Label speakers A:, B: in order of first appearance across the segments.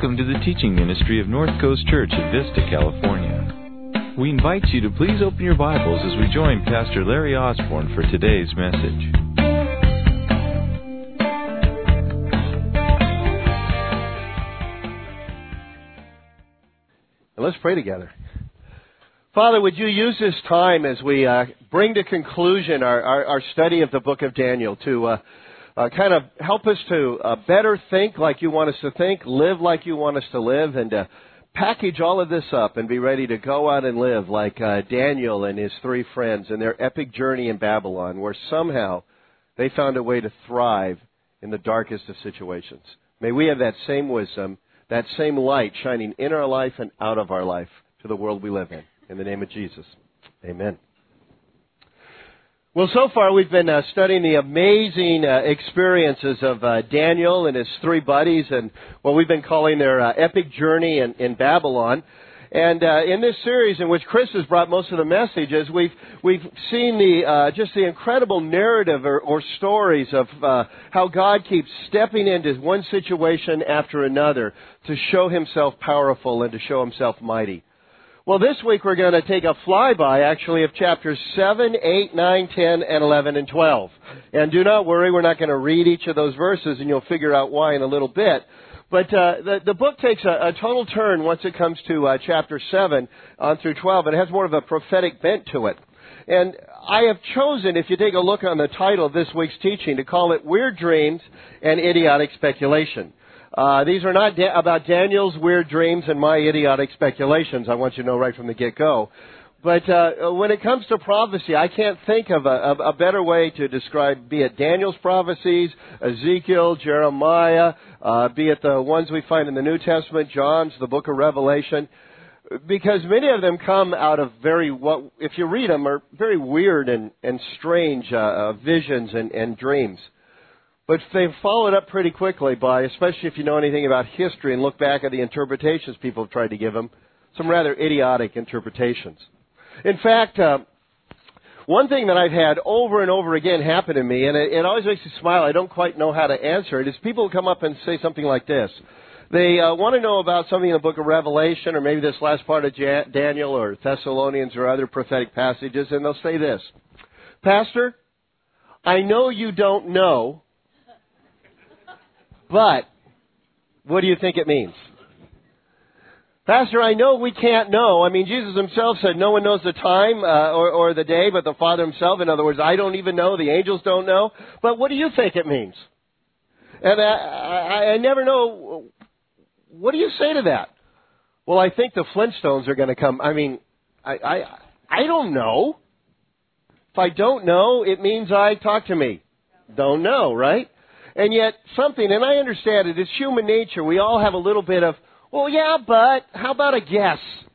A: Welcome to the teaching ministry of North Coast Church at Vista, California. We invite you to please open your Bibles as we join Pastor Larry Osborne for today's message.
B: Let's pray together. Father, would you use this time as we bring to conclusion our study of the book of Daniel to kind of help us to better think like you want us to think, live like you want us to live, and package all of this up and be ready to go out and live like Daniel and his three friends in their epic journey in Babylon, where somehow they found a way to thrive in the darkest of situations. May we have that same wisdom, that same light shining in our life and out of our life to the world we live in. In the name of Jesus, amen. Well, so far we've been studying the amazing experiences of Daniel and his three buddies and what we've been calling their epic journey in Babylon. And in this series, in which Chris has brought most of the messages, we've seen just the incredible narrative or stories of how God keeps stepping into one situation after another to show Himself powerful and to show Himself mighty. Well, this week we're going to take a flyby, actually, of chapters 7, 8, 9, 10, and 11, and 12. And do not worry, we're not going to read each of those verses, and you'll figure out why in a little bit. But the book takes a total turn once it comes to chapter 7 on through 12, and it has more of a prophetic bent to it. And I have chosen, if you take a look on the title of this week's teaching, to call it Weird Dreams and Idiotic Speculation. These are not about Daniel's weird dreams and my idiotic speculations, I want you to know right from the get-go. But when it comes to prophecy, I can't think of a better way to describe, be it Daniel's prophecies, Ezekiel, Jeremiah, be it the ones we find in the New Testament, John's, the book of Revelation, because many of them come out of if you read them, are very weird and strange visions and dreams. But they've followed up pretty quickly by, especially if you know anything about history and look back at the interpretations people have tried to give them, some rather idiotic interpretations. In fact, one thing that I've had over and over again happen to me, and it always makes me smile, I don't quite know how to answer it, is people come up and say something like this. They want to know about something in the book of Revelation, or maybe this last part of Daniel or Thessalonians or other prophetic passages, and they'll say this: Pastor, I know you don't know, but what do you think it means? Pastor, I know we can't know. I mean, Jesus Himself said no one knows the time or the day but the Father Himself. In other words, I don't even know. The angels don't know. But what do you think it means? And I never know. What do you say to that? Well, I think the Flintstones are going to come. I mean, I don't know. If I don't know, it means talk to me. Don't know, right? And yet something, and I understand it, it's human nature. We all have a little bit of, well, yeah, but how about a guess?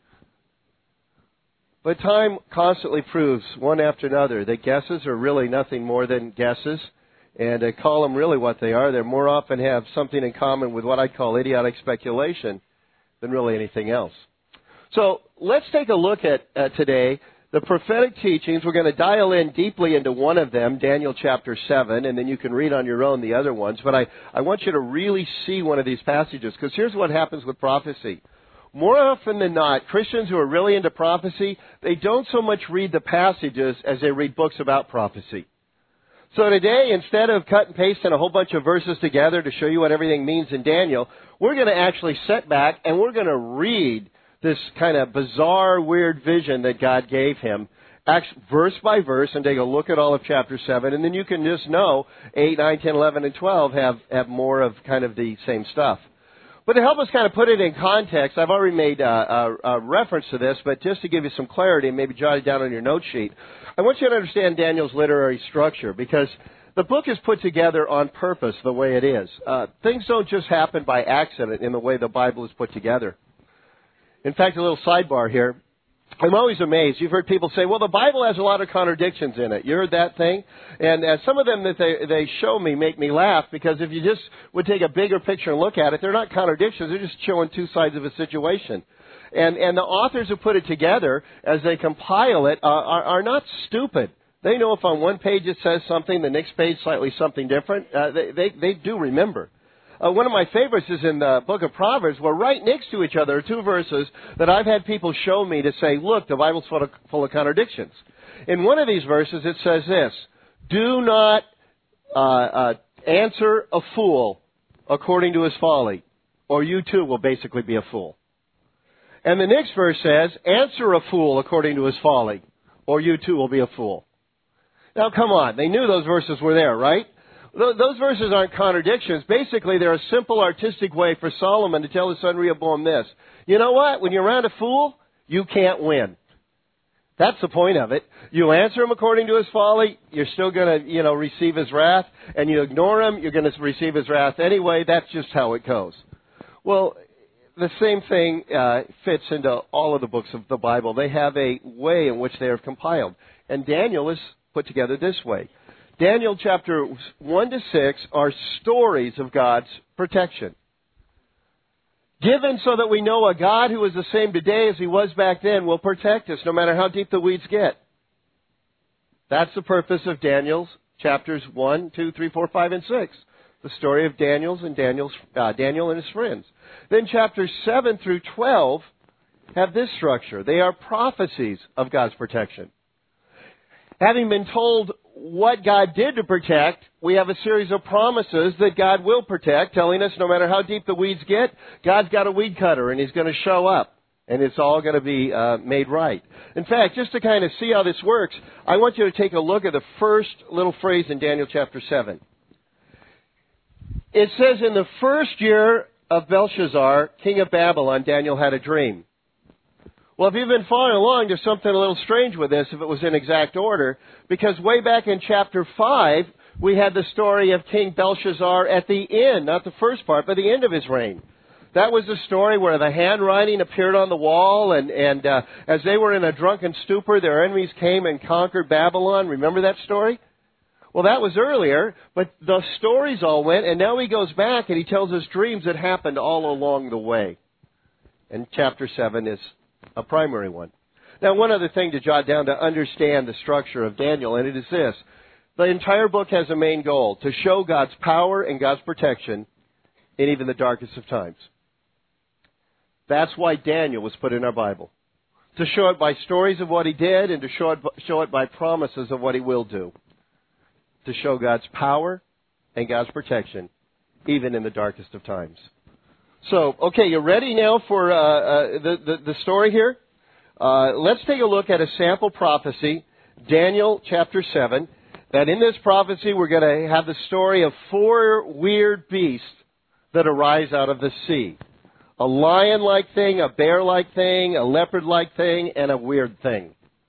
B: But time constantly proves, one after another, that guesses are really nothing more than guesses. And I call them really what they are. They more often have something in common with what I call idiotic speculation than really anything else. So let's take a look at today the prophetic teachings. We're going to dial in deeply into one of them, Daniel chapter 7, and then you can read on your own the other ones. But I want you to really see one of these passages, because here's what happens with prophecy. More often than not, Christians who are really into prophecy, they don't so much read the passages as they read books about prophecy. So today, instead of cut and pasting a whole bunch of verses together to show you what everything means in Daniel, we're going to actually sit back and we're going to read this kind of bizarre, weird vision that God gave him, verse by verse, and take a look at all of chapter 7, and then you can just know 8, 9, 10, 11, and 12 have more of kind of the same stuff. But to help us kind of put it in context, I've already made a reference to this, but just to give you some clarity and maybe jot it down on your note sheet, I want you to understand Daniel's literary structure, because the book is put together on purpose the way it is. Things don't just happen by accident in the way the Bible is put together. In fact, a little sidebar here. I'm always amazed. You've heard people say, well, the Bible has a lot of contradictions in it. You heard that thing? And some of them that they show me make me laugh, because if you just would take a bigger picture and look at it, they're not contradictions. They're just showing two sides of a situation. And the authors who put it together, as they compile it, are not stupid. They know if on one page it says something, the next page slightly something different. They do remember. One of my favorites is in the book of Proverbs, where right next to each other are two verses that I've had people show me to say, look, the Bible's full of contradictions. In one of these verses, it says this: do not answer a fool according to his folly, or you too will basically be a fool. And the next verse says, answer a fool according to his folly, or you too will be a fool. Now, come on. They knew those verses were there, right? Those verses aren't contradictions. Basically, they're a simple artistic way for Solomon to tell his son Rehoboam this: you know what? When you're around a fool, you can't win. That's the point of it. You answer him according to his folly, you're still going to, receive his wrath. And you ignore him, you're going to receive his wrath anyway. That's just how it goes. Well, the same thing fits into all of the books of the Bible. They have a way in which they are compiled. And Daniel is put together this way. Daniel chapter 1 to 6 are stories of God's protection, given so that we know a God who is the same today as he was back then will protect us no matter how deep the weeds get. That's the purpose of Daniel's chapters 1, 2, 3, 4, 5, and 6. The story of Daniel and his friends. Then chapters 7 through 12 have this structure. They are prophecies of God's protection. Having been told what God did to protect, we have a series of promises that God will protect, telling us no matter how deep the weeds get, God's got a weed cutter and he's going to show up and it's all going to be made right. In fact, just to kind of see how this works, I want you to take a look at the first little phrase in Daniel chapter 7. It says, in the first year of Belshazzar, king of Babylon, Daniel had a dream. Well, if you've been following along, there's something a little strange with this if it was in exact order, because way back in chapter 5, we had the story of King Belshazzar at the end, not the first part, but the end of his reign. That was the story where the handwriting appeared on the wall, and as they were in a drunken stupor, their enemies came and conquered Babylon. Remember that story? Well, that was earlier, but the stories all went, and now he goes back and he tells us dreams that happened all along the way. And chapter 7 is a primary one. Now, one other thing to jot down to understand the structure of Daniel, and it is this: the entire book has a main goal, to show God's power and God's protection in even the darkest of times. That's why Daniel was put in our Bible. To show it by stories of what he did and to show it by promises of what he will do. To show God's power and God's protection even in the darkest of times. So, okay, you ready now for the story here? Let's take a look at a sample prophecy, Daniel chapter 7, that in this prophecy we're going to have the story of 4 weird beasts that arise out of the sea. A lion-like thing, a bear-like thing, a leopard-like thing, and a weird thing.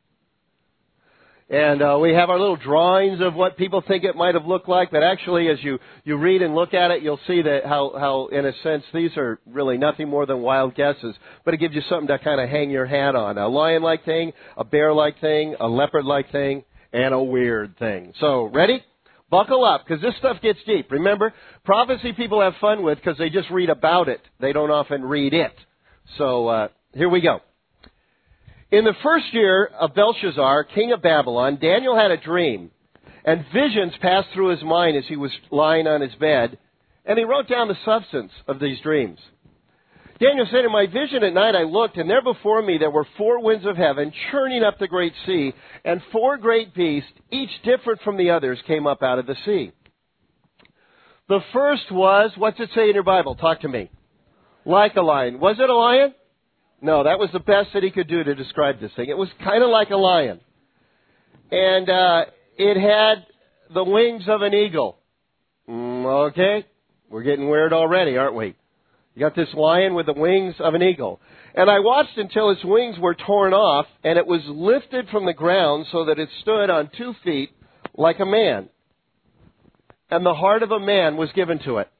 B: And we have our little drawings of what people think it might have looked like, but actually as you read and look at it, you'll see that how in a sense, these are really nothing more than wild guesses, but it gives you something to kind of hang your hat on. A lion-like thing, a bear-like thing, a leopard-like thing, and a weird thing. So, ready? Buckle up, because this stuff gets deep. Remember, prophecy people have fun with because they just read about it. They don't often read it. So, here we go. In the first year of Belshazzar, king of Babylon, Daniel had a dream, and visions passed through his mind as he was lying on his bed, and he wrote down the substance of these dreams. Daniel said, in my vision at night I looked, and there before me there were 4 winds of heaven churning up the great sea, and 4 great beasts, each different from the others, came up out of the sea. The first was, what's it say in your Bible? Talk to me. Like a lion. Was it a lion? No, that was the best that he could do to describe this thing. It was kind of like a lion. And it had the wings of an eagle. Okay, we're getting weird already, aren't we? You got this lion with the wings of an eagle. And I watched until its wings were torn off, and it was lifted from the ground so that it stood on 2 feet like a man. And the heart of a man was given to it.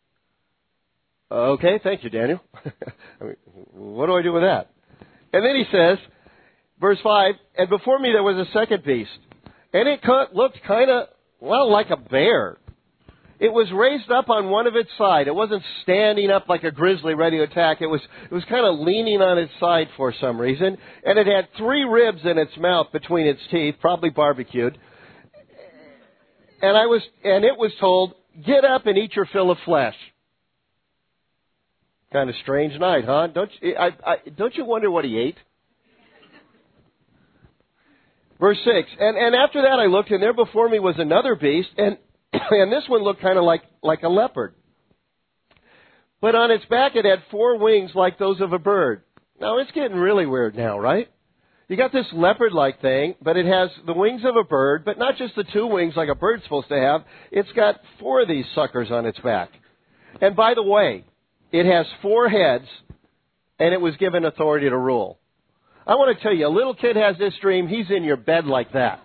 B: Okay, thank you, Daniel. I mean, what do I do with that? And then he says, verse 5, and before me there was a second beast, and it looked kind of, like a bear. It was raised up on one of its side. It wasn't standing up like a grizzly ready to attack. It was kind of leaning on its side for some reason, and it had 3 ribs in its mouth between its teeth, probably barbecued. And it was told, get up and eat your fill of flesh. Kind of strange night, huh? Don't you wonder what he ate? Verse 6, and after that I looked, and there before me was another beast, and this one looked kind of like a leopard. But on its back it had 4 wings like those of a bird. Now it's getting really weird now, right? You got this leopard-like thing, but it has the wings of a bird, but not just the 2 wings like a bird's supposed to have. It's got 4 of these suckers on its back. And by the way, it has 4 heads, and it was given authority to rule. I want to tell you, a little kid has this dream, he's in your bed like that.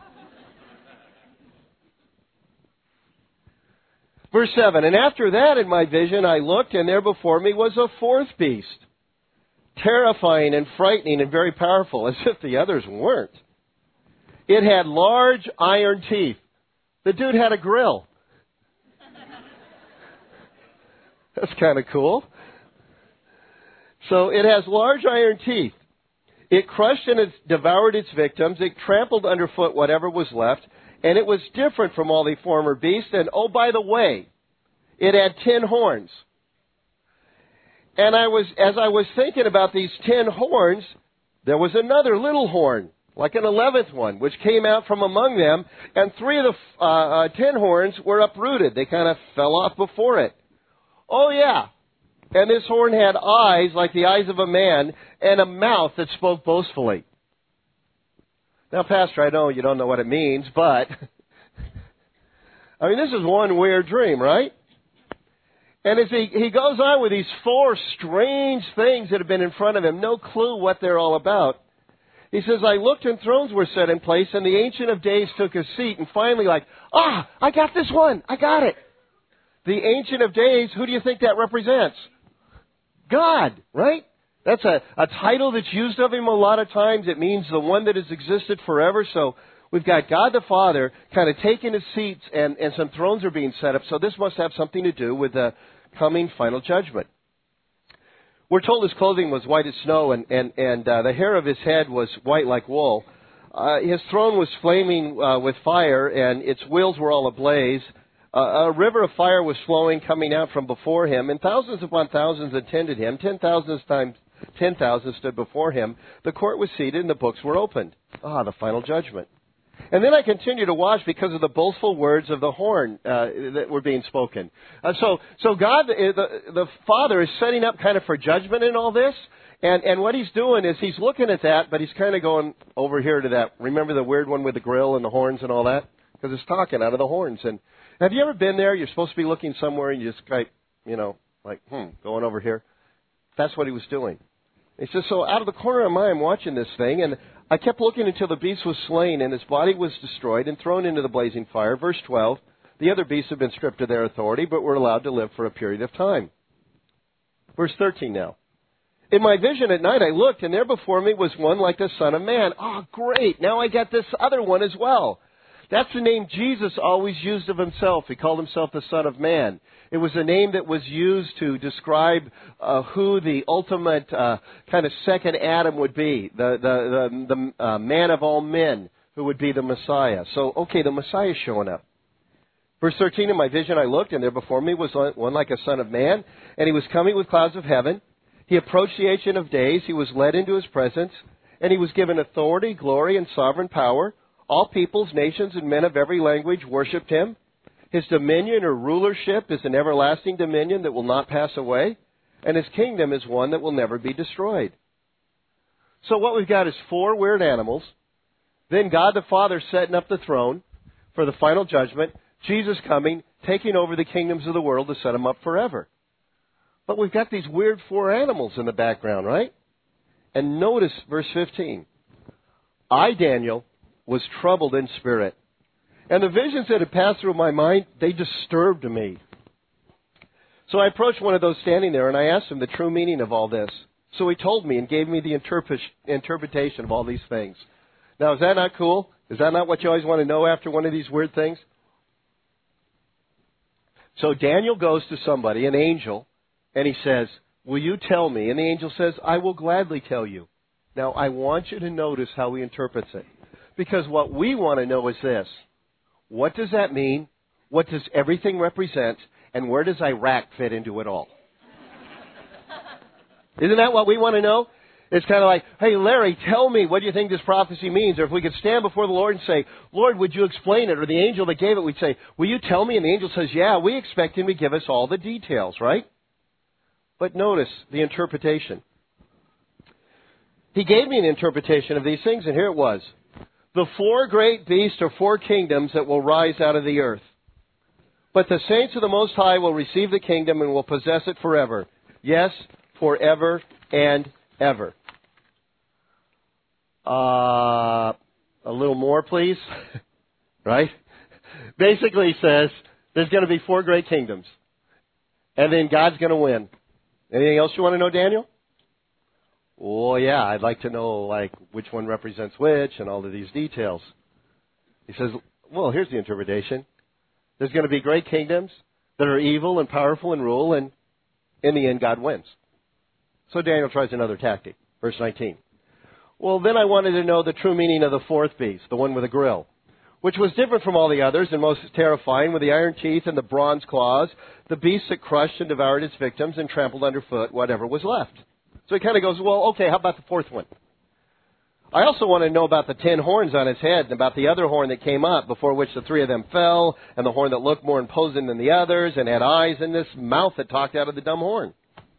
B: Verse 7, and after that in my vision I looked, and there before me was a 4th beast, terrifying and frightening and very powerful, as if the others weren't. It had large iron teeth. The dude had a grill. That's kind of cool. So it has large iron teeth. It crushed and it devoured its victims. It trampled underfoot whatever was left. And it was different from all the former beasts. And oh, by the way, it had 10 horns. And as I was thinking about these 10 horns, there was another little horn, like an 11th one, which came out from among them. And 3 of the 10 horns were uprooted. They kind of fell off before it. Oh, yeah. And this horn had eyes like the eyes of a man and a mouth that spoke boastfully. Now, Pastor, I know you don't know what it means, but I mean, this is one weird dream, right? And as he goes on with these 4 strange things that have been in front of him, no clue what they're all about. He says, I looked and thrones were set in place, and the Ancient of Days took a seat, and finally I got this one. I got it. The Ancient of Days, who do you think that represents? God, right? That's a title that's used of him a lot of times. It means the one that has existed forever. So we've got God the Father kind of taking his seats, and some thrones are being set up. So this must have something to do with the coming final judgment. We're told his clothing was white as snow, and the hair of his head was white like wool. His throne was flaming with fire, and its wheels were all ablaze. A river of fire was flowing, coming out from before him, and thousands upon thousands attended him. 10,000 times 10,000 stood before him. The court was seated, and the books were opened. The final judgment. And then I continued to watch because of the boastful words of the horn that were being spoken. So God, the Father, is setting up kind of for judgment in all this. And what he's doing is he's looking at that, but he's kind of going over here to that. Remember the weird one with the grill and the horns and all that? Because it's talking out of the horns. And have you ever been there? You're supposed to be looking somewhere, and you just going over here. That's what he was doing. He says, so out of the corner of my eye, I'm watching this thing, and I kept looking until the beast was slain, and his body was destroyed and thrown into the blazing fire. Verse 12, the other beasts have been stripped of their authority, but were allowed to live for a period of time. Verse 13 now. In my vision at night I looked, and there before me was one like the Son of Man. Great. Now I got this other one as well. That's the name Jesus always used of himself. He called himself the Son of Man. It was a name that was used to describe who the ultimate kind of second Adam would be, the man of all men who would be the Messiah. So, the Messiah's showing up. Verse 13, in my vision I looked, and there before me was one like a Son of Man, and he was coming with clouds of heaven. He approached the Ancient of Days. He was led into his presence, and he was given authority, glory, and sovereign power. All peoples, nations, and men of every language worshipped him. His dominion or rulership is an everlasting dominion that will not pass away, and his kingdom is one that will never be destroyed. So what we've got is 4 weird animals, then God the Father setting up the throne for the final judgment, Jesus coming, taking over the kingdoms of the world to set them up forever. But we've got these weird 4 animals in the background, right? And notice verse 15. I, Daniel, was troubled in spirit. And the visions that had passed through my mind, they disturbed me. So I approached one of those standing there, and I asked him the true meaning of all this. So he told me and gave me the interpretation of all these things. Now, is that not cool? Is that not what you always want to know after one of these weird things? So Daniel goes to somebody, an angel, and he says, will you tell me? And the angel says, I will gladly tell you. Now, I want you to notice how he interprets it. Because what we want to know is this. What does that mean? What does everything represent? And where does Iraq fit into it all? Isn't that what we want to know? It's kind of like, hey, Larry, tell me, what do you think this prophecy means? Or if we could stand before the Lord and say, Lord, would you explain it? Or the angel that gave it, we'd say, will you tell me? And the angel says, yeah, we expect him to give us all the details, right? But notice the interpretation. He gave me an interpretation of these things, and here it was. The 4 great beasts are 4 kingdoms that will rise out of the earth. But the saints of the Most High will receive the kingdom and will possess it forever. Yes, forever and ever. A little more, please. Right? Basically, he says there's going to be 4 great kingdoms. And then God's going to win. Anything else you want to know, Daniel? Oh, yeah, I'd like to know, which one represents which and all of these details. He says, well, here's the interpretation. There's going to be great kingdoms that are evil and powerful and rule, and in the end, God wins. So Daniel tries another tactic. Verse 19. Well, then I wanted to know the true meaning of the 4th beast, the one with a grill, which was different from all the others and most terrifying, with the iron teeth and the bronze claws, the beast that crushed and devoured its victims and trampled underfoot whatever was left. So he kind of goes, well, okay, how about the 4th one? I also want to know about the 10 horns on his head and about the other horn that came up, before which the 3 of them fell, and the horn that looked more imposing than the others and had eyes, and this mouth that talked out of the dumb horn.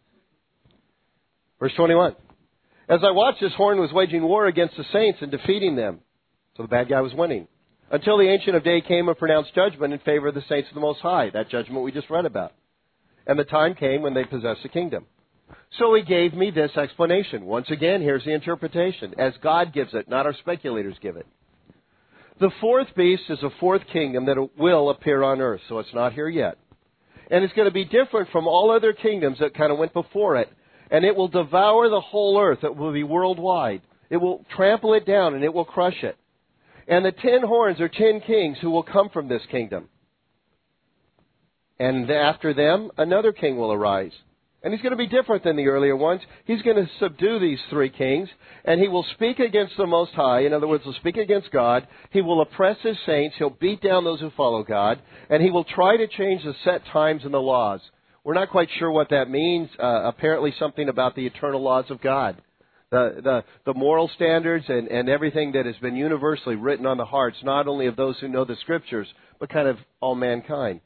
B: Verse 21. As I watched, this horn was waging war against the saints and defeating them. So the bad guy was winning. Until the Ancient of Day came and pronounced judgment in favor of the saints of the Most High. That judgment we just read about. And the time came when they possessed the kingdom. So he gave me this explanation. Once again, here's the interpretation, as God gives it, not our speculators give it. The 4th beast is a 4th kingdom that will appear on earth, so it's not here yet. And it's going to be different from all other kingdoms that kind of went before it, and it will devour the whole earth. It will be worldwide. It will trample it down, and it will crush it. And the 10 horns are 10 kings who will come from this kingdom. And after them, another king will arise. And he's going to be different than the earlier ones. He's going to subdue these 3 kings, and he will speak against the Most High. In other words, he'll speak against God. He will oppress his saints. He'll beat down those who follow God. And he will try to change the set times and the laws. We're not quite sure what that means. Apparently something about the eternal laws of God. The moral standards and everything that has been universally written on the hearts, not only of those who know the Scriptures, but kind of all mankind.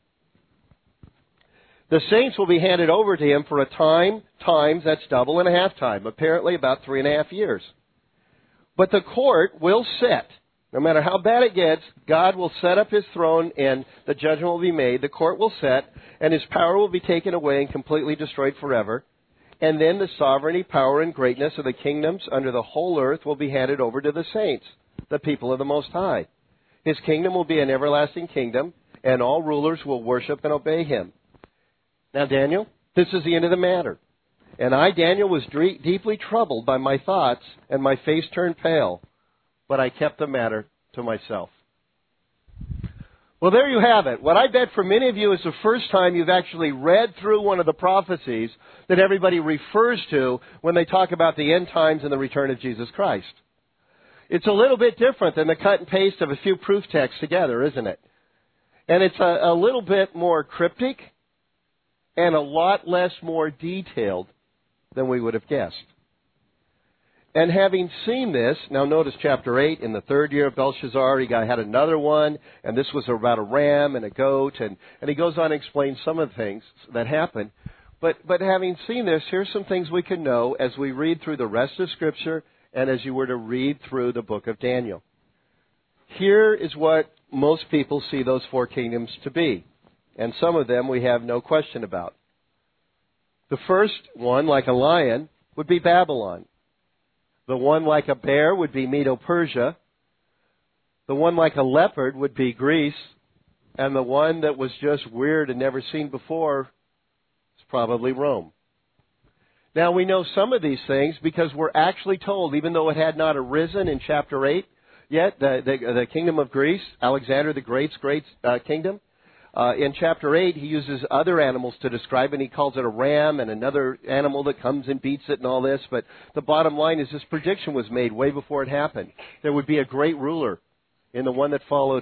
B: The saints will be handed over to him for a time, times, that's double, and a half time, apparently about 3.5 years. But the court will set. No matter how bad it gets, God will set up his throne and the judgment will be made. The court will set, and his power will be taken away and completely destroyed forever. And then the sovereignty, power, and greatness of the kingdoms under the whole earth will be handed over to the saints, the people of the Most High. His kingdom will be an everlasting kingdom, and all rulers will worship and obey him. Now, Daniel, this is the end of the matter. And I, Daniel, was deeply troubled by my thoughts, and my face turned pale. But I kept the matter to myself. Well, there you have it. What I bet for many of you is the first time you've actually read through one of the prophecies that everybody refers to when they talk about the end times and the return of Jesus Christ. It's a little bit different than the cut and paste of a few proof texts together, isn't it? And it's a little bit more cryptic and a lot less more detailed than we would have guessed. And having seen this, now notice chapter 8, in the 3rd year of Belshazzar, he had another one, and this was about a ram and a goat, and he goes on to explain some of the things that happened. But having seen this, here's some things we can know as we read through the rest of Scripture and as you were to read through the book of Daniel. Here is what most people see those 4 kingdoms to be, and some of them we have no question about. The first one, like a lion, would be Babylon. The one like a bear would be Medo-Persia. The one like a leopard would be Greece. And the one that was just weird and never seen before is probably Rome. Now, we know some of these things because we're actually told, even though it had not arisen in chapter 8 yet, the kingdom of Greece, Alexander the Great's great kingdom, in chapter 8, he uses other animals to describe it, and he calls it a ram and another animal that comes and beats it and all this. But the bottom line is this prediction was made way before it happened. There would be a great ruler in the one that followed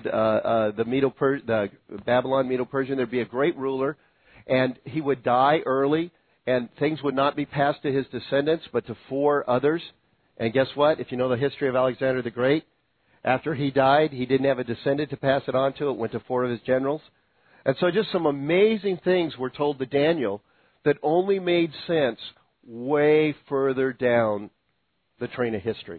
B: the Babylon, Medo-Persian. There'd be a great ruler, and he would die early, and things would not be passed to his descendants, but to 4 others. And guess what? If you know the history of Alexander the Great, after he died, he didn't have a descendant to pass it on to. It went to 4 of his generals. And so just some amazing things were told to Daniel that only made sense way further down the train of history.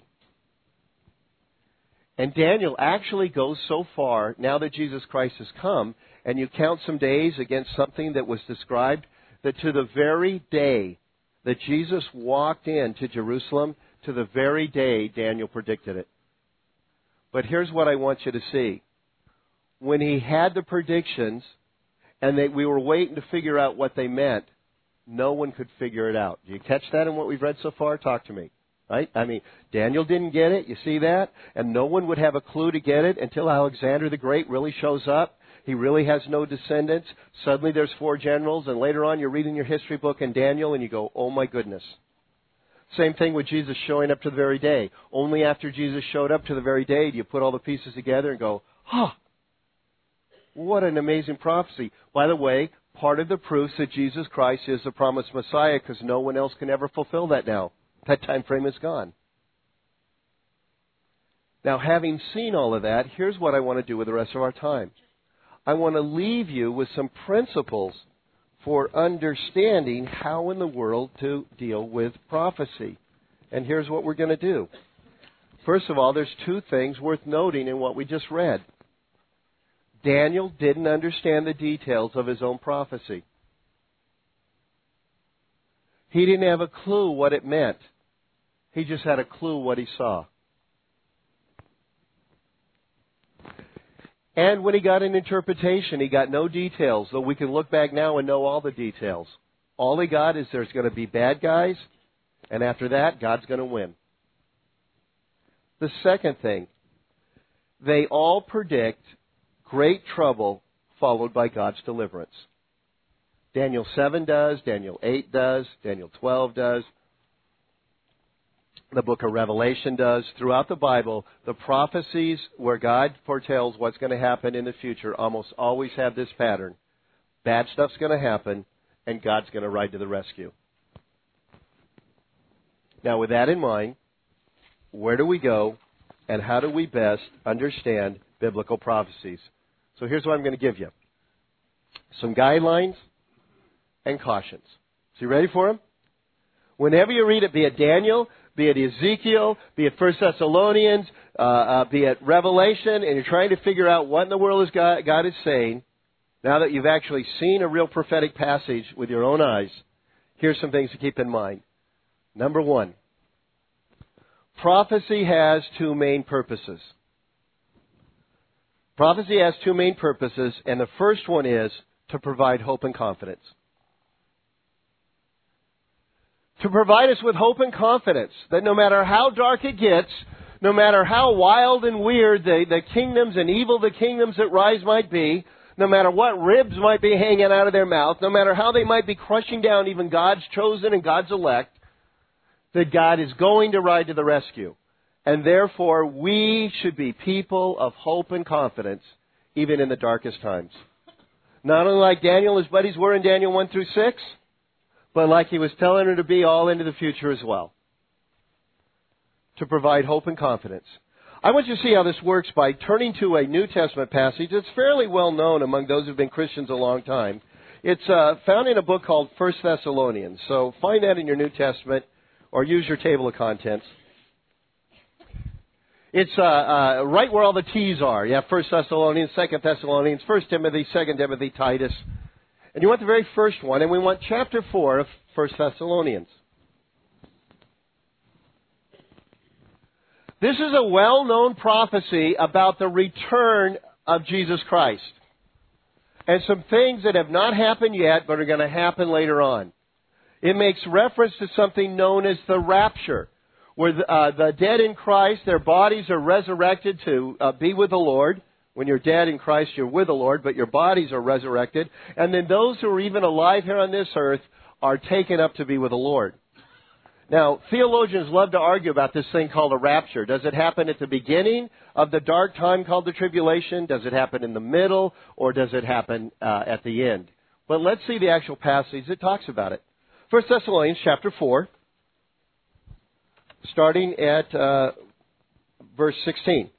B: And Daniel actually goes so far, now that Jesus Christ has come, and you count some days against something that was described, that to the very day that Jesus walked into Jerusalem, to the very day Daniel predicted it. But here's what I want you to see. When he had the predictions, and we were waiting to figure out what they meant, no one could figure it out. Do you catch that in what we've read so far? Talk to me. Right? I mean, Daniel didn't get it. You see that? And no one would have a clue to get it until Alexander the Great really shows up. He really has no descendants. Suddenly there's 4 generals, and later on you're reading your history book in Daniel and you go, oh my goodness. Same thing with Jesus showing up to the very day. Only after Jesus showed up to the very day do you put all the pieces together and go, what an amazing prophecy. By the way, part of the proof that Jesus Christ is the promised Messiah, because no one else can ever fulfill that now. That time frame is gone. Now, having seen all of that, here's what I want to do with the rest of our time. I want to leave you with some principles for understanding how in the world to deal with prophecy. And here's what we're going to do. First of all, there's 2 things worth noting in what we just read. Daniel didn't understand the details of his own prophecy. He didn't have a clue what it meant. He just had a clue what he saw. And when he got an interpretation, he got no details, though we can look back now and know all the details. All he got is there's going to be bad guys, and after that, God's going to win. The second thing, they all predict great trouble followed by God's deliverance. Daniel 7 does, Daniel 8 does, Daniel 12 does. The book of Revelation does. Throughout the Bible, the prophecies where God foretells what's going to happen in the future almost always have this pattern. Bad stuff's going to happen, and God's going to ride to the rescue. Now, with that in mind, where do we go, and how do we best understand biblical prophecies? So here's what I'm going to give you. Some guidelines and cautions. So you ready for them? Whenever you read it, be it Daniel, be it Ezekiel, be it 1 Thessalonians, be it Revelation, and you're trying to figure out what in the world is God is saying, now that you've actually seen a real prophetic passage with your own eyes, here's some things to keep in mind. Number 1, prophecy has 2 main purposes. Prophecy has 2 main purposes, and the first one is to provide hope and confidence. To provide us with hope and confidence that no matter how dark it gets, no matter how wild and weird the kingdoms and evil the kingdoms that rise might be, no matter what ribs might be hanging out of their mouth, no matter how they might be crushing down even God's chosen and God's elect, that God is going to ride to the rescue. And therefore, we should be people of hope and confidence, even in the darkest times. Not only like Daniel and his buddies were in Daniel 1 through 6, but like he was telling her to be all into the future as well. To provide hope and confidence. I want you to see how this works by turning to a New Testament passage. It's fairly well known among those who've been Christians a long time. It's found in a book called 1 Thessalonians. So find that in your New Testament or use your table of contents. It's right where all the T's are. You have 1 Thessalonians, 2 Thessalonians, 1 Timothy, 2 Timothy, Titus. And you want the very first one, and we want chapter 4 of 1 Thessalonians. This is a well-known prophecy about the return of Jesus Christ. And some things that have not happened yet, but are going to happen later on. It makes reference to something known as the rapture, where the dead in Christ, their bodies are resurrected to be with the Lord. When you're dead in Christ, you're with the Lord, but your bodies are resurrected. And then those who are even alive here on this earth are taken up to be with the Lord. Now, theologians love to argue about this thing called a rapture. Does it happen at the beginning of the dark time called the tribulation? Does it happen in the middle? Or does it happen at the end? But let's see the actual passage that talks about it. 1 Thessalonians chapter 4, starting at verse 16.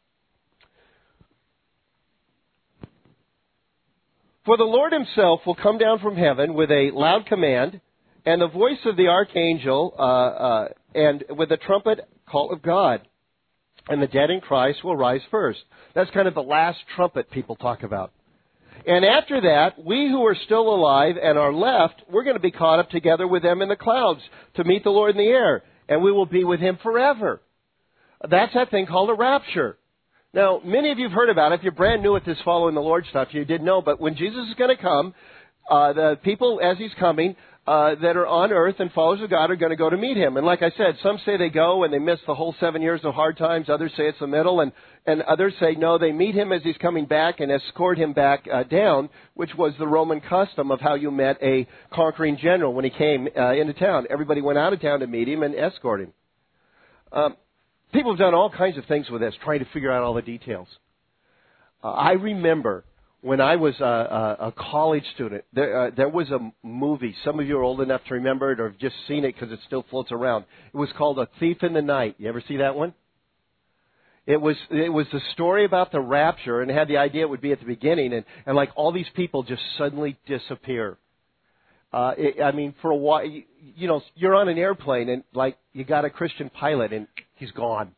B: For the Lord himself will come down from heaven with a loud command, and the voice of the archangel, and with the trumpet call of God. And the dead in Christ will rise first. That's kind of the last trumpet people talk about. And after that, we who are still alive and are left, we're going to be caught up together with them in the clouds to meet the Lord in the air. And we will be with him forever. That's that thing called a rapture. Now, many of you have heard about it. If you're brand new at this following the Lord stuff, you didn't know. But when Jesus is going to come, the people, as he's coming, that are on earth and followers of God are going to go to meet him. And like I said, some say they go and they miss the whole 7 years of hard times. Others say it's the middle. And others say, no, they meet him as he's coming back and escort him back down, which was the Roman custom of how you met a conquering general when he came into town. Everybody went out of town to meet him and escort him. People have done all kinds of things with this, trying to figure out all the details. I remember when I was a college student, there was a movie. Some of you are old enough to remember it or have just seen it because it still floats around. It was called A Thief in the Night. You ever see that one? It was the story about the rapture, and it had the idea it would be at the beginning, and like all these people just suddenly disappear. For a while, you're on an airplane and like you got a Christian pilot and he's gone.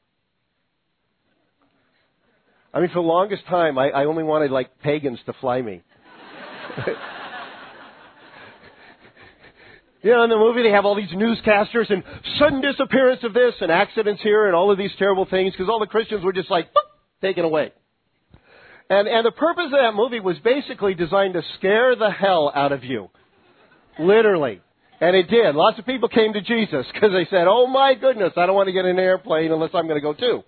B: For the longest time, I only wanted like pagans to fly me. In the movie they have all these newscasters and sudden disappearance of this and accidents here and all of these terrible things because all the Christians were just like, boop, taken away. And the purpose of that movie was basically designed to scare the hell out of you. Literally. And it did. Lots of people came to Jesus because they said, oh my goodness, I don't want to get in an airplane unless I'm going to go too.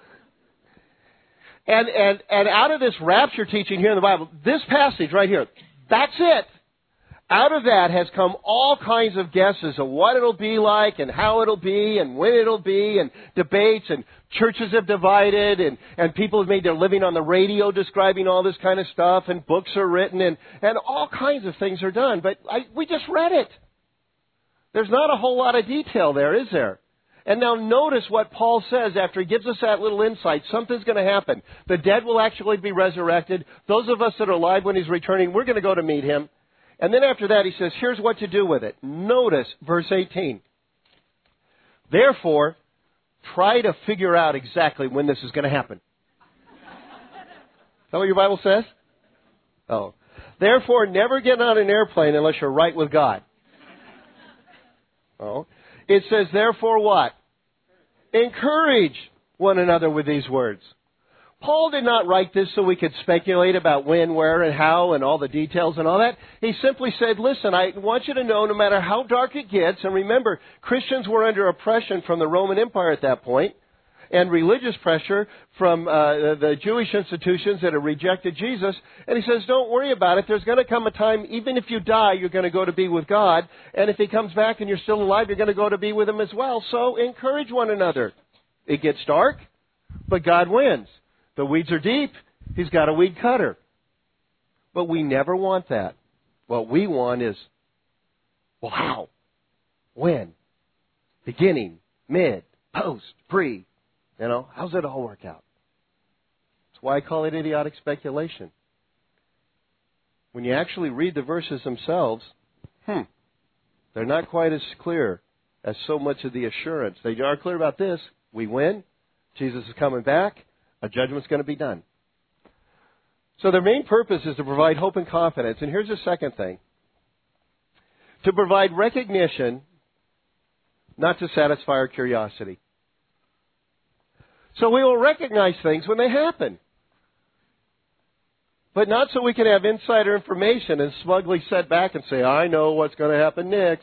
B: And out of this rapture teaching here in the Bible, this passage right here, that's it. Out of that has come all kinds of guesses of what it'll be like and how it'll be and when it'll be and debates and churches have divided and people have made their living on the radio describing all this kind of stuff and books are written and all kinds of things are done. But we just read it. There's not a whole lot of detail there, is there? And now notice what Paul says after he gives us that little insight. Something's going to happen. The dead will actually be resurrected. Those of us that are alive when he's returning, we're going to go to meet him. And then after that, he says, here's what to do with it. Notice verse 18. Therefore, try to figure out exactly when this is going to happen. Is that what your Bible says? Oh. Therefore, never get on an airplane unless you're right with God. Oh. It says, therefore what? Encourage one another with these words. Paul did not write this so we could speculate about when, where, and how, and all the details and all that. He simply said, listen, I want you to know no matter how dark it gets, and remember, Christians were under oppression from the Roman Empire at that point, and religious pressure from the Jewish institutions that had rejected Jesus. And he says, don't worry about it. There's going to come a time, even if you die, you're going to go to be with God. And if he comes back and you're still alive, you're going to go to be with him as well. So encourage one another. It gets dark, but God wins. The weeds are deep. He's got a weed cutter. But we never want that. What we want is, well, how? When? Beginning, mid, post, pre. How's it all work out? That's why I call it idiotic speculation. When you actually read the verses themselves, they're not quite as clear as so much of the assurance. They are clear about this. We win. Jesus is coming back. A judgment's going to be done. So their main purpose is to provide hope and confidence. And here's the second thing. To provide recognition, not to satisfy our curiosity. So we will recognize things when they happen. But not so we can have insider information and smugly sit back and say, I know what's going to happen next.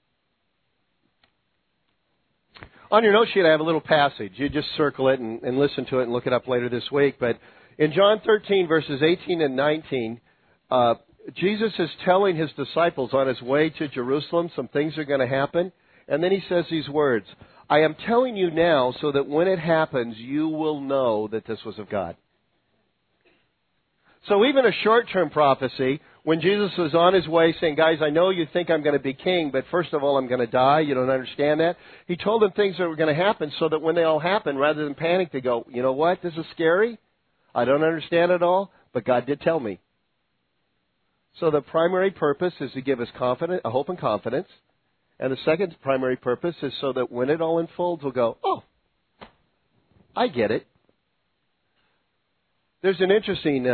B: On your note sheet, I have a little passage. You just circle it and listen to it and look it up later this week. But in John 13, verses 18 and 19, Jesus is telling his disciples on his way to Jerusalem some things are going to happen. And then he says these words, I am telling you now so that when it happens, you will know that this was of God. So even a short-term prophecy, when Jesus was on his way saying, guys, I know you think I'm going to be king, but first of all, I'm going to die. You don't understand that. He told them things that were going to happen so that when they all happen, rather than panic, they go, you know what? This is scary. I don't understand it all, but God did tell me. So the primary purpose is to give us confidence, a hope and confidence. And the second primary purpose is so that when it all unfolds, we'll go, oh, I get it. There's an interesting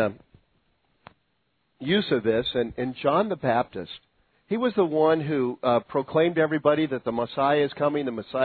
B: use of this, and John the Baptist, he was the one who proclaimed to everybody that the Messiah is coming,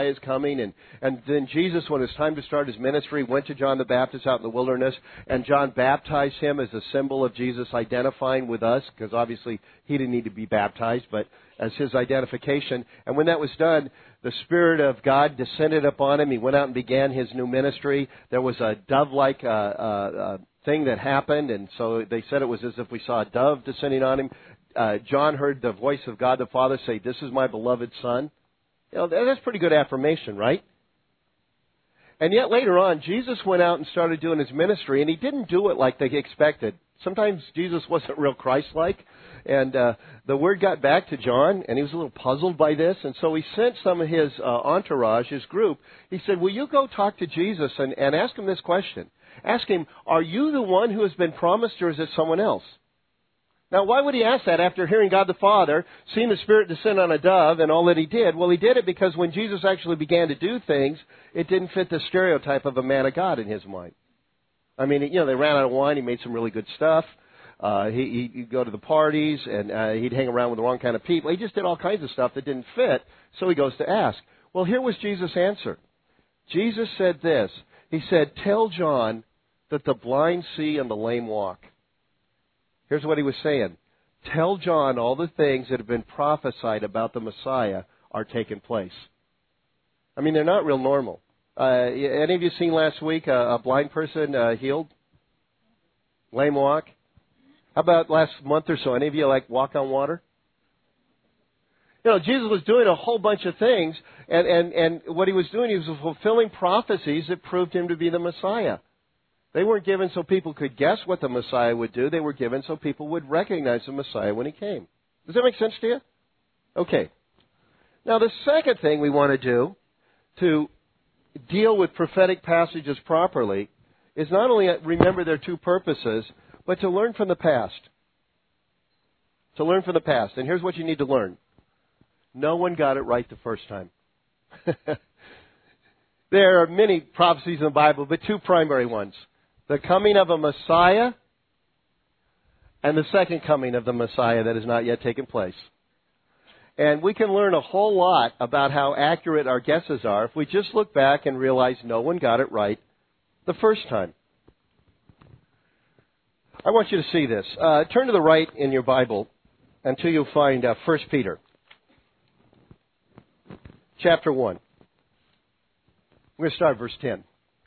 B: and then Jesus, when it was time to start his ministry, went to John the Baptist out in the wilderness, and John baptized him as a symbol of Jesus identifying with us, because obviously he didn't need to be baptized, but as his identification. And when that was done, the Spirit of God descended upon him. He went out and began his new ministry. There was a dove-like thing that happened, and so they said it was as if we saw a dove descending on him. John heard the voice of God the Father say, "This is my beloved Son." You know, that's pretty good affirmation, right? And yet later on, Jesus went out and started doing his ministry, and he didn't do it like they expected. Sometimes Jesus wasn't real Christ-like, and the word got back to John, and he was a little puzzled by this, and so he sent some of his entourage, his group. He said, will you go talk to Jesus and ask him this question? Ask him, are you the one who has been promised, or is it someone else? Now, why would he ask that after hearing God the Father, seeing the Spirit descend on a dove, and all that he did? Well, he did it because when Jesus actually began to do things, it didn't fit the stereotype of a man of God in his mind. I mean, you know, they ran out of wine. He made some really good stuff. He'd go to the parties, and he'd hang around with the wrong kind of people. He just did all kinds of stuff that didn't fit, so he goes to ask. Well, here was Jesus' answer. Jesus said this. He said, tell John that the blind see and the lame walk. Here's what he was saying. Tell John all the things that have been prophesied about the Messiah are taking place. I mean, they're not real normal. Any of you seen last week a blind person healed? Lame walk? How about last month or so? Any of you walk on water? You know, Jesus was doing a whole bunch of things, and what he was doing, he was fulfilling prophecies that proved him to be the Messiah. They weren't given so people could guess what the Messiah would do. They were given so people would recognize the Messiah when he came. Does that make sense to you? Okay. Now, the second thing we want to do to deal with prophetic passages properly is not only remember their two purposes, but to learn from the past. To learn from the past. And here's what you need to learn. No one got it right the first time. There are many prophecies in the Bible, but two primary ones. The coming of a Messiah and the second coming of the Messiah that has not yet taken place. And we can learn a whole lot about how accurate our guesses are if we just look back and realize no one got it right the first time. I want you to see this. Turn to the right in your Bible until you find 1 Peter. Chapter 1. We're going to start at verse 10.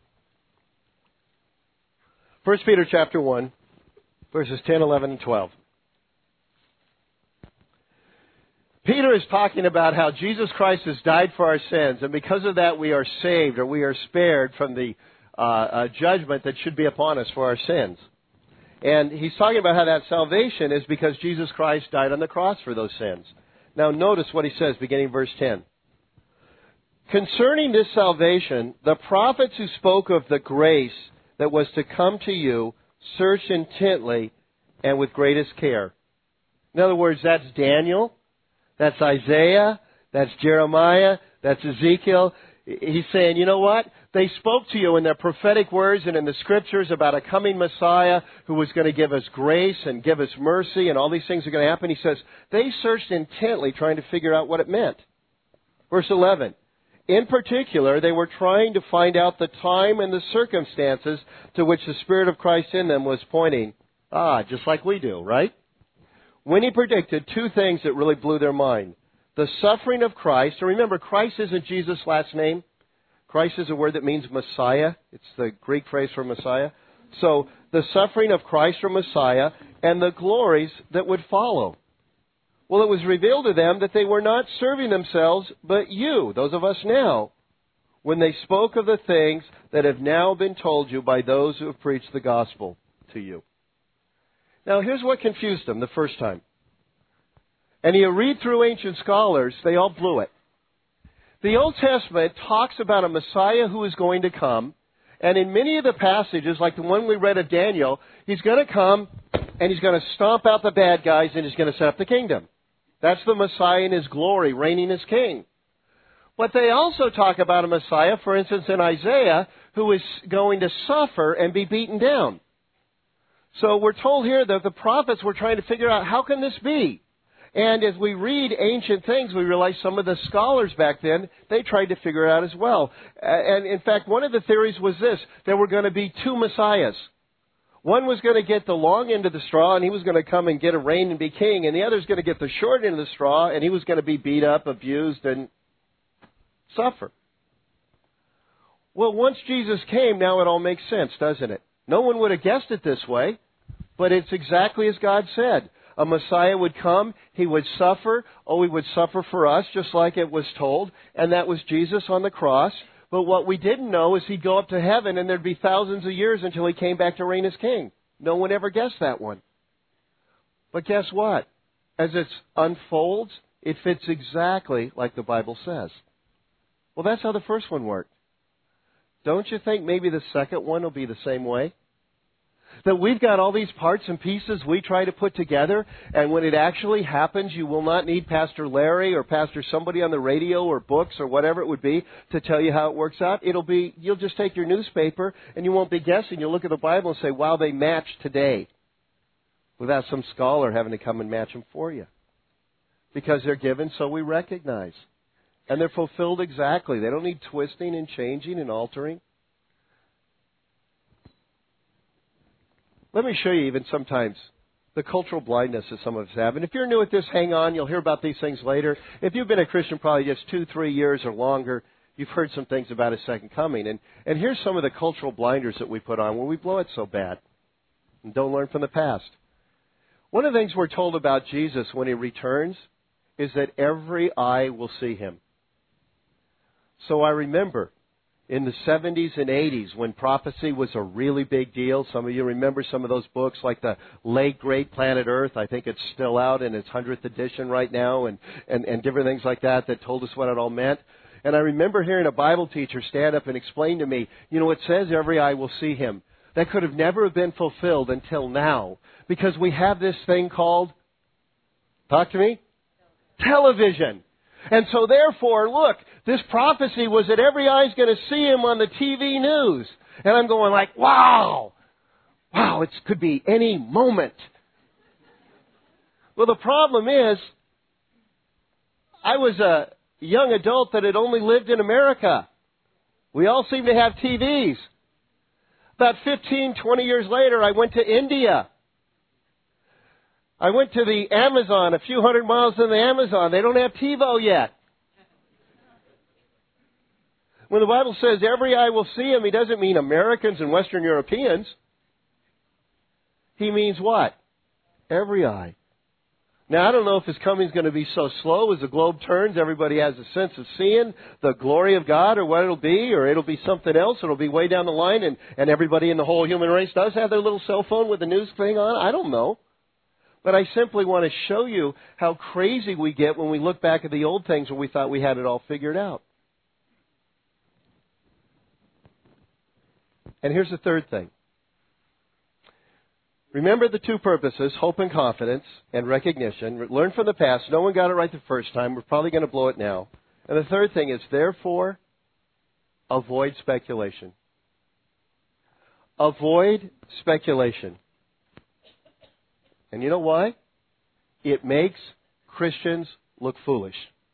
B: 1 Peter chapter 1, verses 10, 11, and 12. Peter is talking about how Jesus Christ has died for our sins, and because of that we are saved, or we are spared from the judgment that should be upon us for our sins. And he's talking about how that salvation is because Jesus Christ died on the cross for those sins. Now notice what he says beginning verse 10. Concerning this salvation, the prophets who spoke of the grace that was to come to you searched intently and with greatest care. In other words, that's Daniel, that's Isaiah, that's Jeremiah, that's Ezekiel. He's saying, you know what? They spoke to you in their prophetic words and in the scriptures about a coming Messiah who was going to give us grace and give us mercy, and all these things are going to happen. He says, they searched intently trying to figure out what it meant. Verse 11. In particular, they were trying to find out the time and the circumstances to which the Spirit of Christ in them was pointing. Just like we do, right? When he predicted two things that really blew their mind. The suffering of Christ. And remember, Christ isn't Jesus' last name. Christ is a word that means Messiah. It's the Greek phrase for Messiah. So, the suffering of Christ or Messiah and the glories that would follow. Well, it was revealed to them that they were not serving themselves, but you, those of us now, when they spoke of the things that have now been told you by those who have preached the gospel to you. Now, here's what confused them the first time. And you read through ancient scholars, they all blew it. The Old Testament talks about a Messiah who is going to come, and in many of the passages, like the one we read of Daniel, he's going to come and he's going to stomp out the bad guys and he's going to set up the kingdom. That's the Messiah in his glory, reigning as king. But they also talk about a Messiah, for instance, in Isaiah, who is going to suffer and be beaten down. So we're told here that the prophets were trying to figure out, how can this be? And as we read ancient things, we realize some of the scholars back then, they tried to figure it out as well. And in fact, one of the theories was this: there were going to be two Messiahs. One was going to get the long end of the straw, and he was going to come and get a reign and be king. And the other was going to get the short end of the straw, and he was going to be beat up, abused, and suffer. Well, once Jesus came, now it all makes sense, doesn't it? No one would have guessed it this way, but it's exactly as God said. A Messiah would come, he would suffer, he would suffer for us, just like it was told, and that was Jesus on the cross. But what we didn't know is he'd go up to heaven and there'd be thousands of years until he came back to reign as king. No one ever guessed that one. But guess what? As it unfolds, it fits exactly like the Bible says. Well, that's how the first one worked. Don't you think maybe the second one will be the same way? That we've got all these parts and pieces we try to put together, and when it actually happens, you will not need Pastor Larry or Pastor somebody on the radio or books or whatever it would be to tell you how it works out. You'll just take your newspaper and you won't be guessing. You'll look at the Bible and say, wow, they match today, without some scholar having to come and match them for you. Because they're given, so we recognize. And they're fulfilled exactly. They don't need twisting and changing and altering. Let me show you even sometimes the cultural blindness that some of us have. And if you're new at this, hang on. You'll hear about these things later. If you've been a Christian probably just 2-3 years or longer, you've heard some things about His second coming. And here's some of the cultural blinders that we put on when we blow it so bad and don't learn from the past. One of the things we're told about Jesus when He returns is that every eye will see Him. So I remember in the 70s and 80s when prophecy was a really big deal. Some of you remember some of those books like the Late Great Planet Earth. I think it's still out in its 100th edition right now and different things like that told us what it all meant. And I remember hearing a Bible teacher stand up and explain to me, it says every eye will see Him. That could have never been fulfilled until now because we have this thing called, talk to me, television. And so therefore, look, this prophecy was that every eye's going to see Him on the TV news. And I'm going like, wow, it could be any moment. Well, the problem is, I was a young adult that had only lived in America. We all seem to have TVs. About 15, 20 years later, I went to India. I went to the Amazon, a few hundred miles in the Amazon. They don't have TiVo yet. When the Bible says every eye will see Him, He doesn't mean Americans and Western Europeans. He means what? Every eye. Now, I don't know if His coming is going to be so slow as the globe turns. Everybody has a sense of seeing the glory of God or what it'll be, or it'll be something else. It'll be way down the line, and everybody in the whole human race does have their little cell phone with the news thing on. I don't know. But I simply want to show you how crazy we get when we look back at the old things where we thought we had it all figured out. And here's the third thing. Remember the two purposes, hope and confidence and recognition. Learn from the past. No one got it right the first time. We're probably going to blow it now. And the third thing is, therefore, avoid speculation. Avoid speculation. And you know why? It makes Christians look foolish.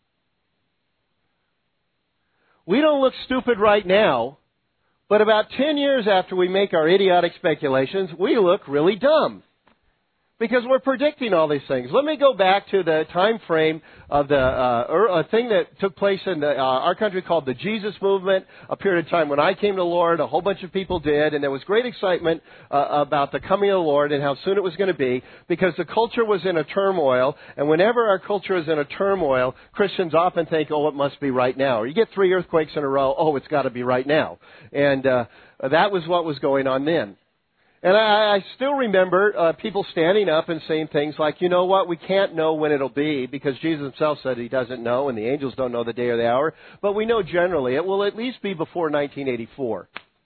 B: We don't look stupid right now, but about 10 years after we make our idiotic speculations, we look really dumb. Because we're predicting all these things. Let me go back to the time frame of the thing that took place in our country called the Jesus Movement, a period of time when I came to the Lord, a whole bunch of people did, and there was great excitement about the coming of the Lord and how soon it was going to be, because the culture was in a turmoil, and whenever our culture is in a turmoil, Christians often think, it must be right now. Or you get 3 earthquakes in a row, it's got to be right now. And that was what was going on then. And I still remember people standing up and saying things like, you know what, we can't know when it'll be because Jesus himself said he doesn't know and the angels don't know the day or the hour. But we know generally it will at least be before 1984.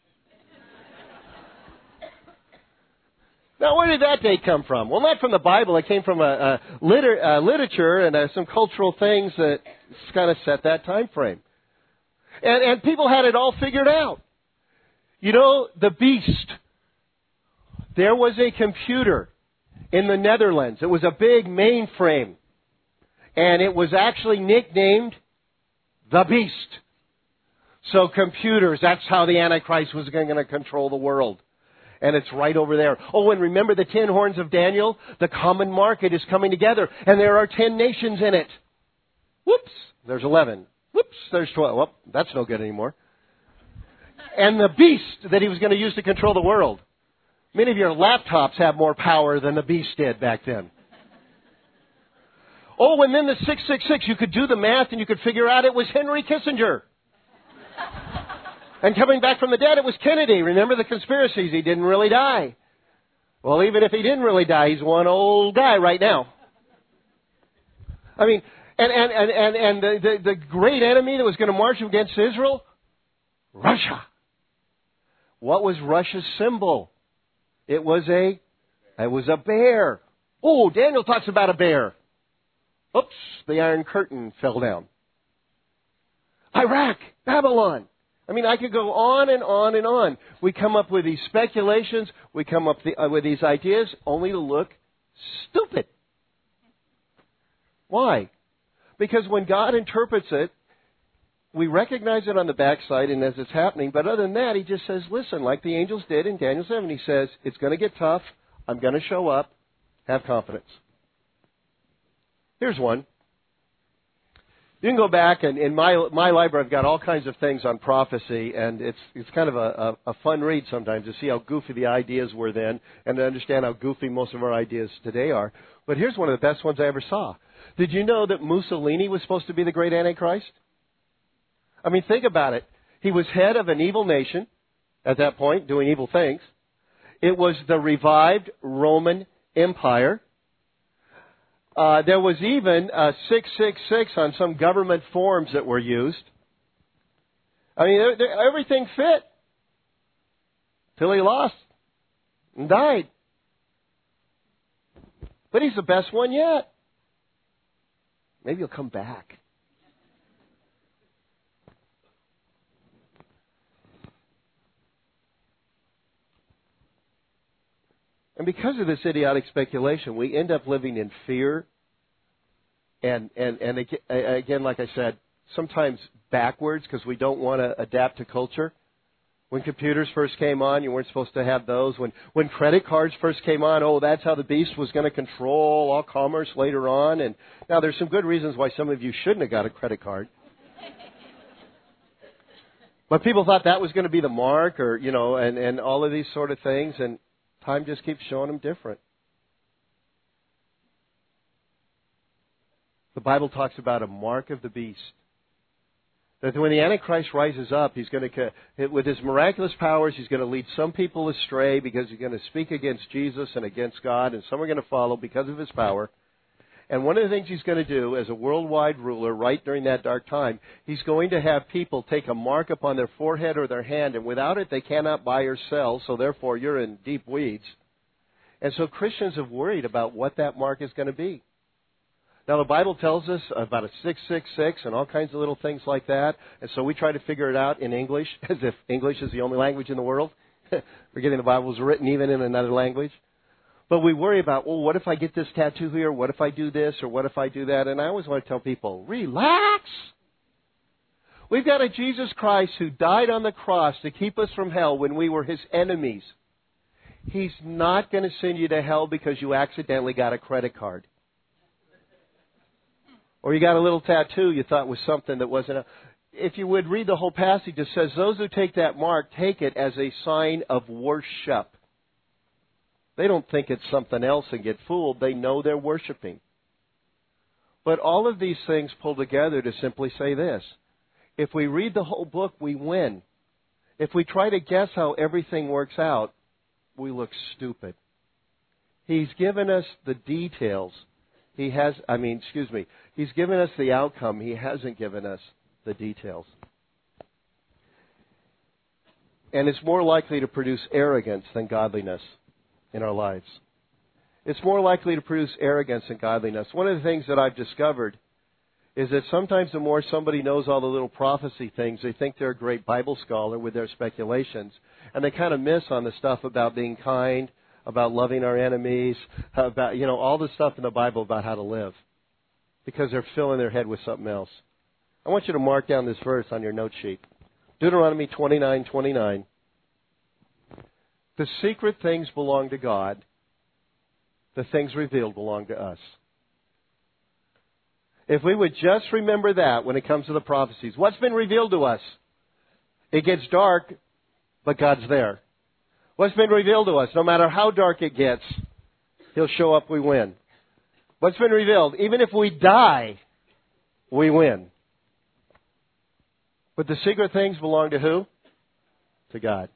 B: Now, where did that date come from? Well, not from the Bible. It came from literature and some cultural things that kind of set that time frame. And people had it all figured out. You know, the beast. There was a computer in the Netherlands. It was a big mainframe. And it was actually nicknamed the Beast. So computers, that's how the Antichrist was going to control the world. And it's right over there. Oh, and remember the 10 horns of Daniel? The common market is coming together. And there are 10 nations in it. Whoops, there's 11. Whoops, there's 12. Well, that's no good anymore. And the beast that he was going to use to control the world. Many of your laptops have more power than the beast did back then. Oh, and then the 666, you could do the math and you could figure out it was Henry Kissinger. And coming back from the dead, it was Kennedy. Remember the conspiracies? He didn't really die. Well, even if he didn't really die, he's one old guy right now. I mean, and the great enemy that was going to march against Israel? Russia. What was Russia's symbol? It was a bear. Oh, Daniel talks about a bear. Oops, the Iron Curtain fell down. Iraq, Babylon. I mean, I could go on and on and on. We come up with these speculations. We come up with these ideas only to look stupid. Why? Because when God interprets it, we recognize it on the backside and as it's happening. But other than that, he just says, listen, like the angels did in Daniel 7, he says, it's going to get tough. I'm going to show up. Have confidence. Here's one. You can go back, and in my library, I've got all kinds of things on prophecy, and it's kind of a fun read sometimes to see how goofy the ideas were then and to understand how goofy most of our ideas today are. But here's one of the best ones I ever saw. Did you know that Mussolini was supposed to be the great Antichrist? I mean, think about it. He was head of an evil nation at that point, doing evil things. It was the revived Roman Empire. There was even 666 on some government forms that were used. I mean, everything fit till he lost and died. But he's the best one yet. Maybe he'll come back. And because of this idiotic speculation, we end up living in fear. And again, like I said, sometimes backwards because we don't want to adapt to culture. When computers first came on, you weren't supposed to have those. When credit cards first came on, oh, that's how the beast was going to control all commerce later on. And now there's some good reasons why some of you shouldn't have got a credit card. But people thought that was going to be the mark or, you know, and all of these sort of things. And time just keeps showing them different. The Bible talks about a mark of the beast. That when the Antichrist rises up, he's going to, with his miraculous powers, he's going to lead some people astray because he's going to speak against Jesus and against God, and some are going to follow because of his power. And one of the things he's going to do as a worldwide ruler right during that dark time, he's going to have people take a mark upon their forehead or their hand, and without it they cannot buy or sell, so therefore you're in deep weeds. And so Christians have worried about what that mark is going to be. Now, the Bible tells us about a 666 and all kinds of little things like that. And so we try to figure it out in English, as if English is the only language in the world. Forgetting the Bible was written even in another language. But we worry about, well, what if I get this tattoo here? What if I do this? Or what if I do that? And I always want to tell people, relax. We've got a Jesus Christ who died on the cross to keep us from hell when we were his enemies. He's not going to send you to hell because you accidentally got a credit card. Or you got a little tattoo you thought was something that wasn't. If you would read the whole passage, it says, those who take that mark take it as a sign of worship. They don't think it's something else and get fooled. They know they're worshiping. But all of these things pull together to simply say this. If we read the whole book, we win. If we try to guess how everything works out, we look stupid. He's given us the details. He's given us the outcome. He hasn't given us the details. And it's more likely to produce arrogance than godliness in our lives. It's more likely to produce arrogance than godliness. One of the things that I've discovered is that sometimes the more somebody knows all the little prophecy things, they think they're a great Bible scholar with their speculations, and they kind of miss on the stuff about being kind, about loving our enemies, about, all the stuff in the Bible about how to live, because they're filling their head with something else. I want you to mark down this verse on your note sheet. Deuteronomy 29:29. The secret things belong to God. The things revealed belong to us. If we would just remember that when it comes to the prophecies. What's been revealed to us? It gets dark, but God's there. What's been revealed to us? No matter how dark it gets, He'll show up, we win. What's been revealed? Even if we die, we win. But the secret things belong to who? To God.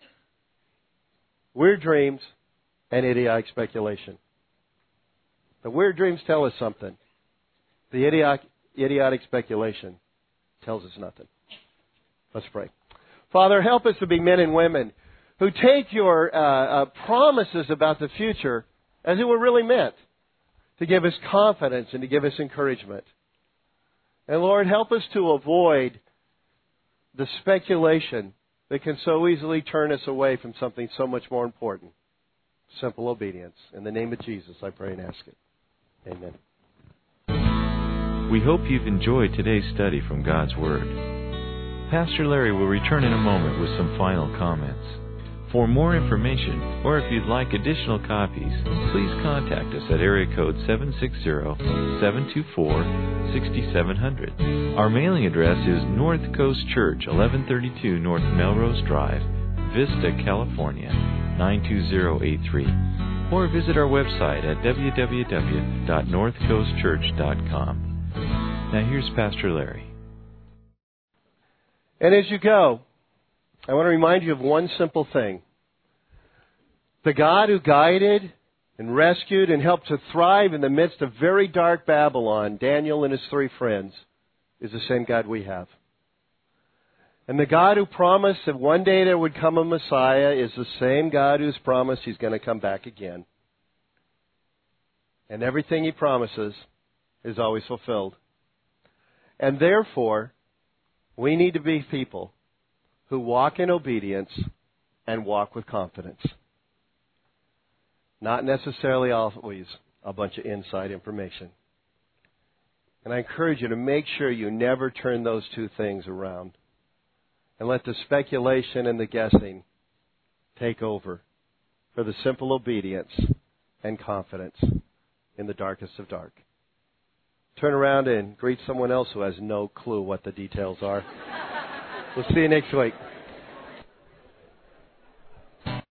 B: Weird dreams and idiotic speculation. The weird dreams tell us something. The idiotic speculation tells us nothing. Let's pray. Father, help us to be men and women who take your promises about the future as they were really meant, to give us confidence and to give us encouragement. And Lord, help us to avoid the speculation that can so easily turn us away from something so much more important. Simple obedience. In the name of Jesus, I pray and ask it. Amen.
A: We hope you've enjoyed today's study from God's Word. Pastor Larry will return in a moment with some final comments. For more information, or if you'd like additional copies, please contact us at area code 760-724-6700. Our mailing address is North Coast Church, 1132 North Melrose Drive, Vista, California, 92083. Or visit our website at www.northcoastchurch.com. Now here's Pastor Larry.
B: And as you go, I want to remind you of one simple thing. The God who guided and rescued and helped to thrive in the midst of very dark Babylon, Daniel and his 3 friends, is the same God we have. And the God who promised that one day there would come a Messiah is the same God who's promised He's going to come back again. And everything He promises is always fulfilled. And therefore, we need to be people who walk in obedience and walk with confidence. Not necessarily always a bunch of inside information. And I encourage you to make sure you never turn those two things around and let the speculation and the guessing take over for the simple obedience and confidence in the darkest of dark. Turn around and greet someone else who has no clue what the details are. We'll see you next week.